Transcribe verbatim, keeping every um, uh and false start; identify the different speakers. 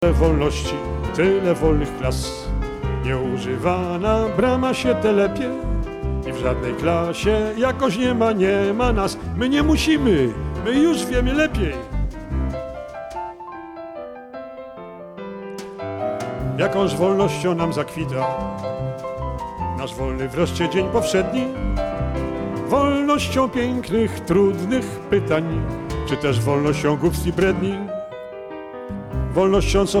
Speaker 1: Tyle wolności, tyle wolnych klas. Nieużywana brama się telepie i w żadnej klasie jakoś nie ma, nie ma nas. My nie musimy, my już wiemy lepiej. Jakąż wolnością nam zakwita nasz wolny wreszcie dzień powszedni. Wolnością pięknych, trudnych pytań, czy też wolnością głupstw i bredni. Wolnością, co